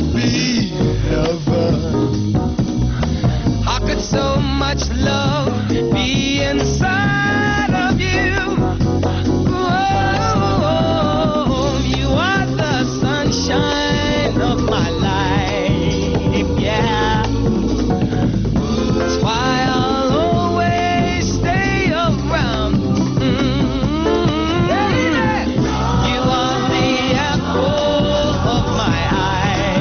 be heaven. How could so much love be inside of you? Oh, you are the sunshine of my life, yeah. That's why I'll always stay around. You are the apple of my eye.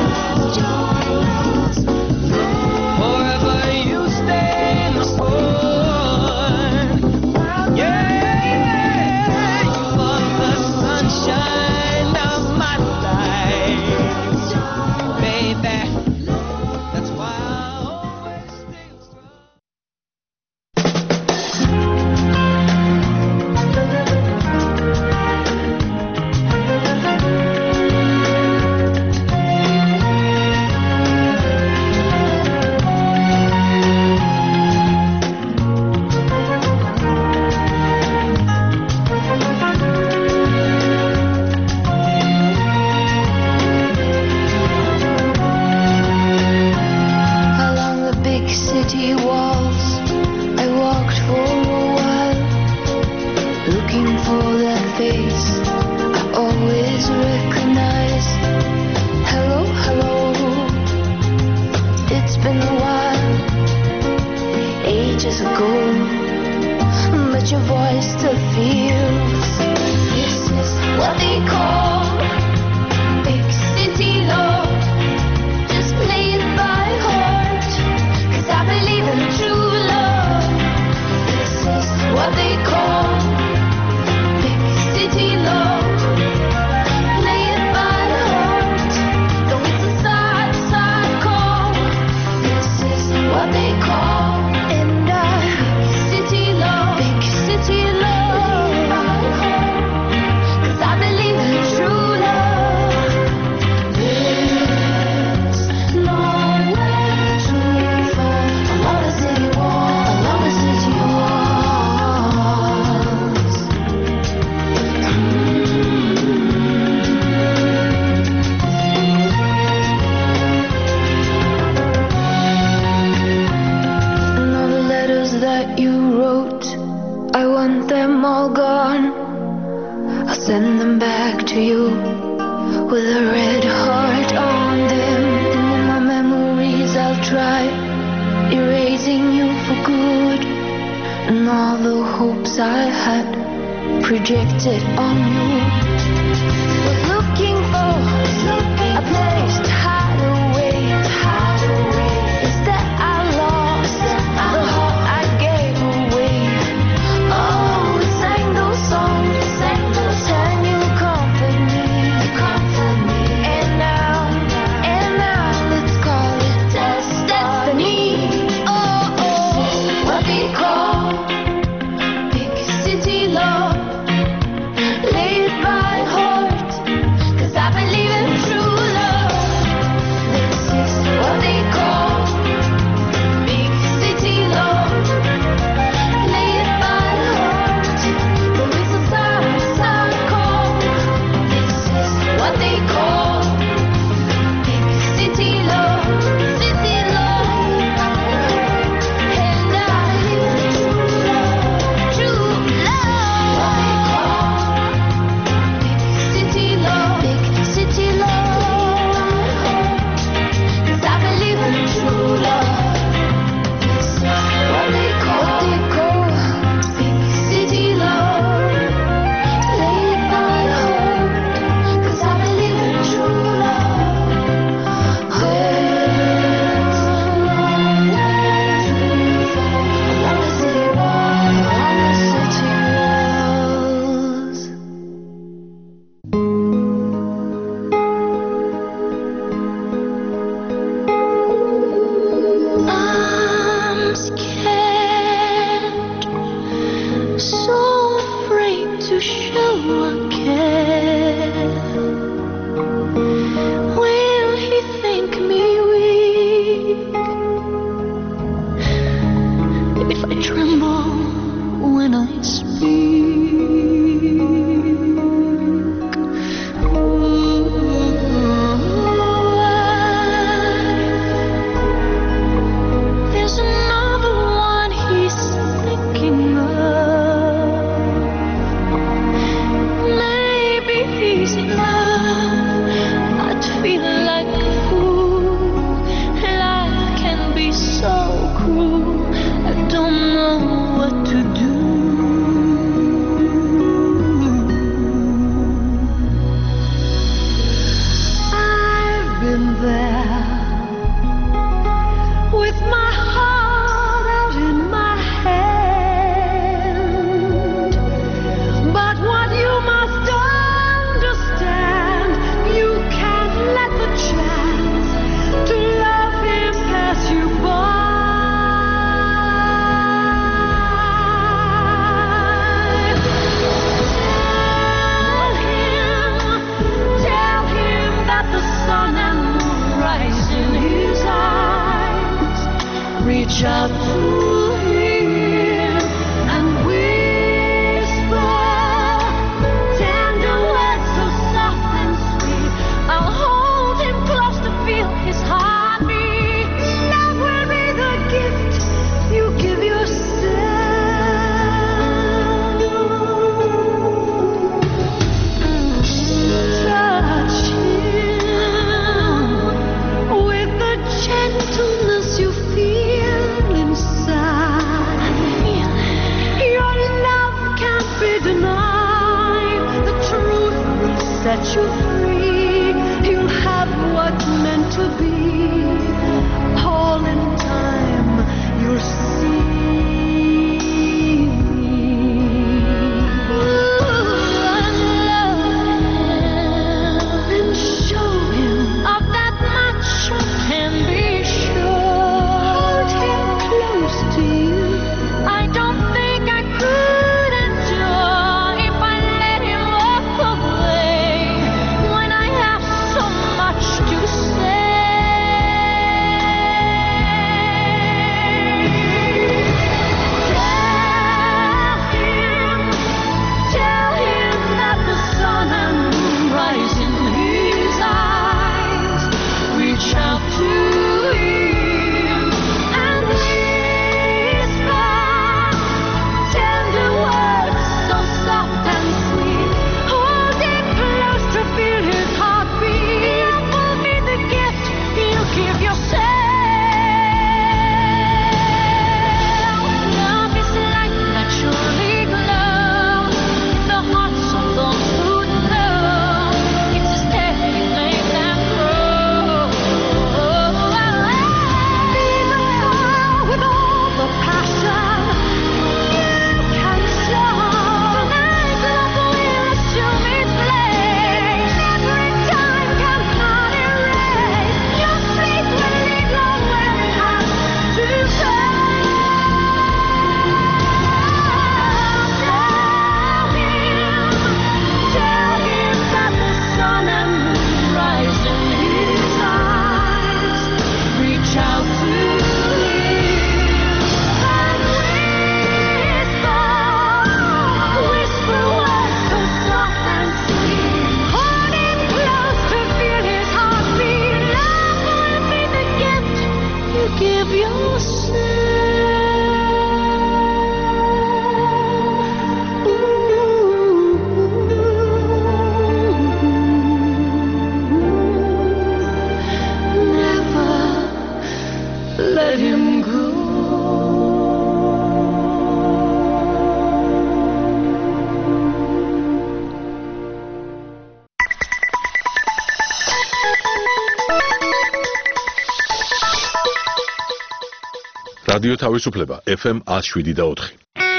Forever you stay my soul. Yeah, you are the sunshine of my life, baby. That's why I always stay strong. Along the big city walls, I walked for a while, looking for that face I always recognize. Hello, hello, it's been a while, ages ago, but your voice still feels. This is what they call big city love. Just play it by heart, 'cause I believe in true love. This is what they call big city love. Play it by heart, though it's a sad, sad call. This is what they call and big city love, big city love. 'Cause I believe in true love. There's nowhere to fall along the city wall, along the city walls. And all the letters that you wrote, I want them all gone. I'll send them back to you with a red heart on them. And in my memories I'll try erasing you for good, and all the hopes I had projected on you. Was looking for a place to hide away. Instead I lost the heart I gave away. Oh, we sang those songs, and you comfort me. And now let's call it destiny. Oh, what we call big city love. Lay it by heart, 'cause I believe in true love. standing there with my heart out in my hand. But what you must understand, you can't let the chance to love him pass you by. Tell him that the sun and moon rise in his eyes. Reach out to him and whisper tender words so soft and sweet. I'll hold him close to feel his heartbeat. Love will be the gift you give yourself. Touch him with the gentleness you feel inside. Your love can't be denied. The truth will set you free. You'll have what's meant to be. All in time, you'll see. And love and show him of that much you can be sure. Hold him close to you. I don't think I could endure if I let him walk away when I have so much to say. Tell him that the sun and moon rise in his eyes. Reach out to him and whisper tender words so soft and sweet. Hold him close to feel his heartbeat. Love will be the gift you give yourself. Love is like naturally glow in the hearts of those who know. It's a steady flame that grows. Be the fire with all the passion you can show. Tonight love will assume its place. Every time cannot erase. Your faith will lead on where it has to go. Tell him that the sun and moon rise in his eyes. Reach out to him and whisper words so soft and sweet. Hold him close to feel his heartbeat. Love will be the gift you give yourself. Never let him go. რადიო თავისუფლება FM 107.4.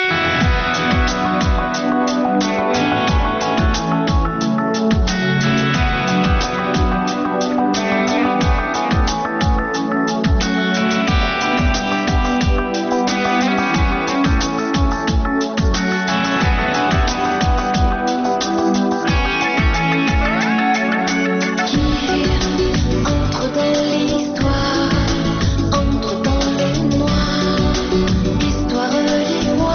Entre dans l'histoire, entre dans les noirs, histoire des mois.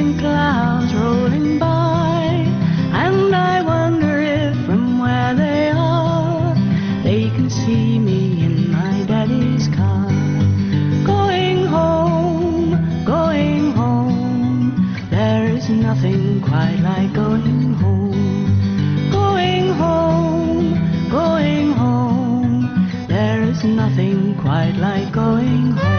clouds rolling by, and I wonder if from where they are they can see me in my daddy's car. Going home, there is nothing quite like going home. Going home, there is nothing quite like going home.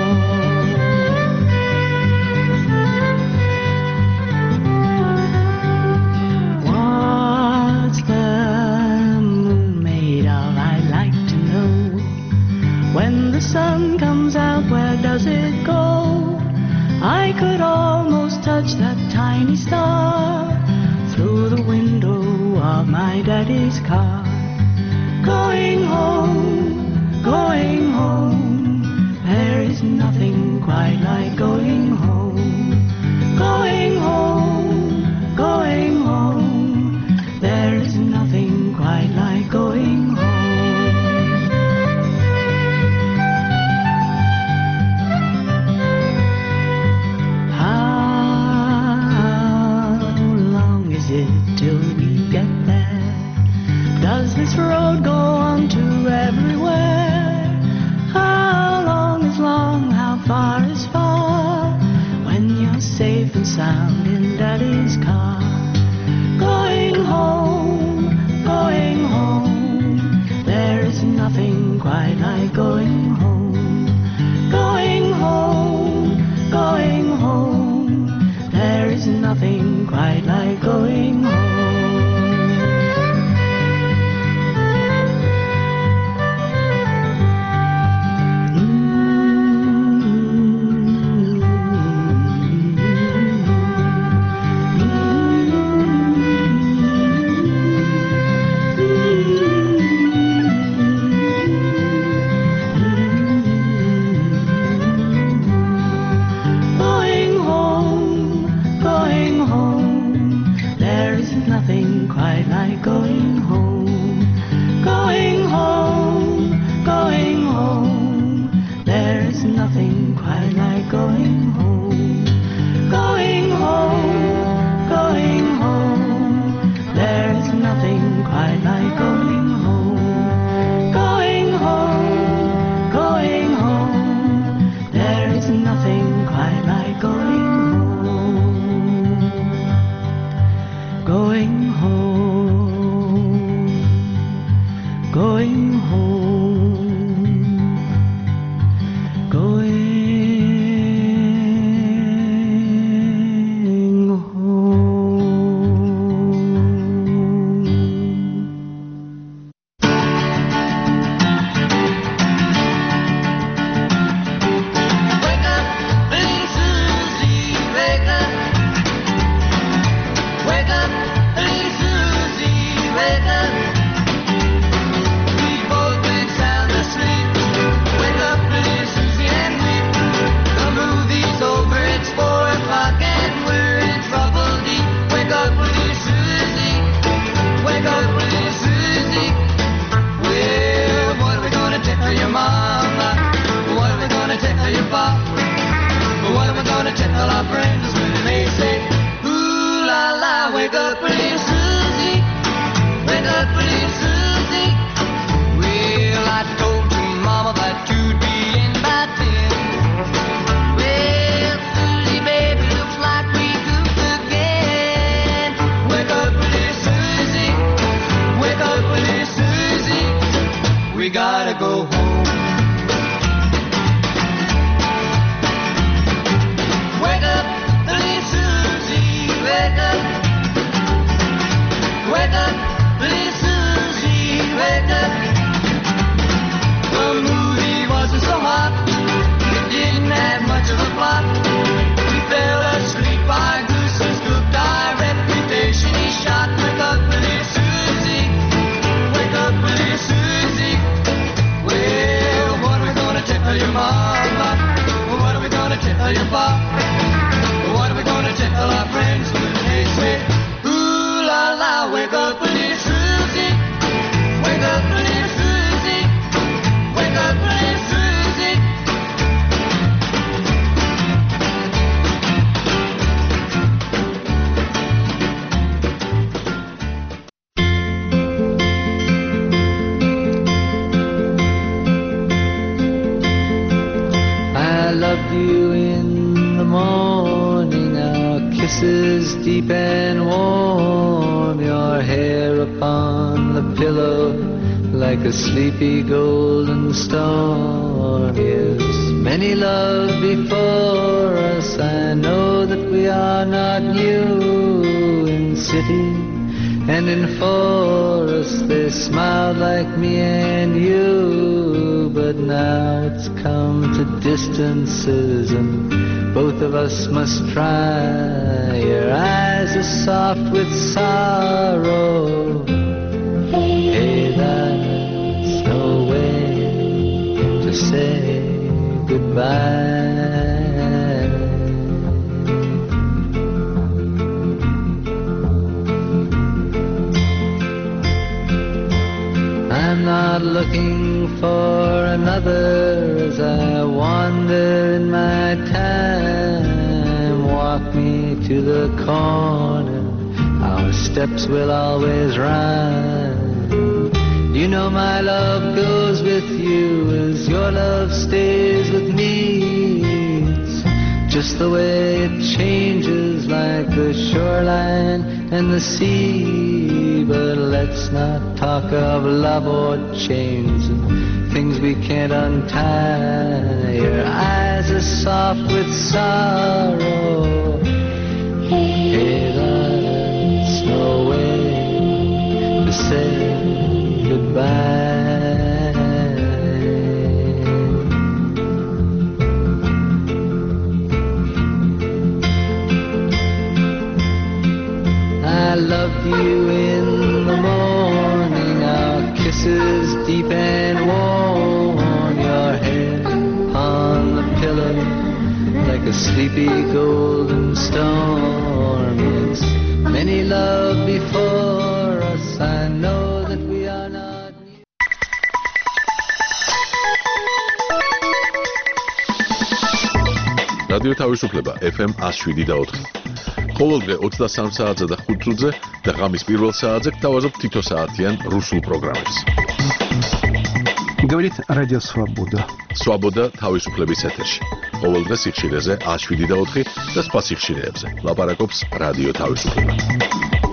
What's the moon made of? I'd like to know. When the sun comes out, where does it go? I could almost touch that tiny star through the window of my daddy's car. Going home, there is nothing quite like going home. Going home, there is nothing quite like going home. Till we get there, does this road go on to everywhere? loved you in the morning, our kisses deep and warm, your hair upon the pillow like a sleepy golden storm. Yes, many love before us, I know that we are not new. In city and in forest they smiled like me and you, but now it's come to distances and both of us must try. Your eyes are soft with sorrow. Hey, that's no way to say goodbye. I'm not looking for another as I wander in my time. Walk me to the corner, our steps will always rhyme. You know my love goes with you as your love stays with me. It's just the way it changes like the shoreline and the sea. But let's not talk of love or chains and things we can't untie. Your eyes are soft with sorrow. Hey, that's no way to say goodbye. I loved you in the morning, our kisses deep and warm, your head on the pillow like a sleepy golden storm. Yes, many love before us, I know that we are not new. რადიო თავისუფლება FM 107.4. ყოველდღე 23 საათზე და 5 წუთზე და ღამის პირველ საათზე გთავაზობ თითო საათიან რუსულ პროგრამებს. Говорит Радио Свобода. Свобода თავისუფლების ეთერში. ყოველდღე სიხშირეზე 107.4 და სხვა სიხშირეებზე. ლაპარაკობს რადიო თავისუფლება.